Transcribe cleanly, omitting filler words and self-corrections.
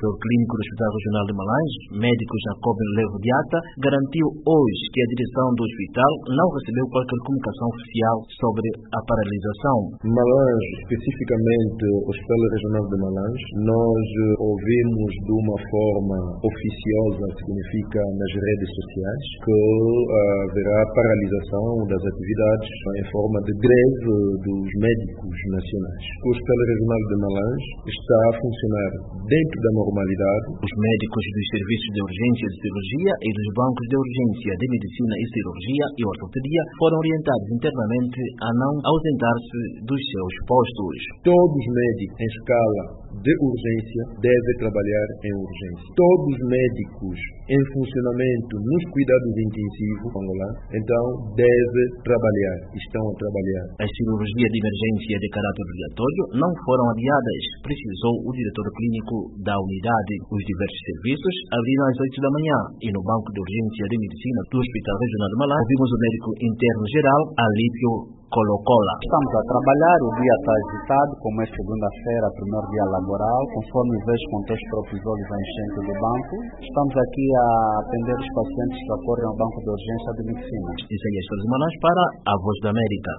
diretor clínico do Hospital Regional de Malange, médico Jacob Levo Diata, garantiu hoje que a direção do hospital não recebeu qualquer comunicação oficial sobre a paralisação. Malange, especificamente o Hospital Regional de Malange, nós ouvimos de uma forma oficiosa, significa nas redes sociais, que haverá paralisação das atividades em forma de greve dos médicos nacionais. O Hospital Regional de Malange está a funcionar dentro da normalidade. Os médicos dos serviços de urgência de cirurgia e dos bancos de urgência de medicina e cirurgia e ortopedia foram orientados internamente a não ausentar-se dos seus postos. Todos os médicos em escala de urgência devem trabalhar em urgência. Todos os médicos em funcionamento nos cuidados intensivos, então devem trabalhar, estão a trabalhar. As cirurgias de emergência de caráter obrigatório não foram adiadas, precisou o diretor clínico da unidade. Os diversos serviços abriram às 8 da manhã e no banco de urgência de medicina do Hospital Regional de Malange ouvimos o médico interno geral, Alípio Colocola. Estamos a trabalhar, o dia está agitado, como é segunda-feira, primeiro dia laboral, conforme vejo com teus próprios olhos a enchente do banco. Estamos aqui a atender os pacientes que ocorrem ao banco de urgência de medicina. Isaías Malange para a Voz da América.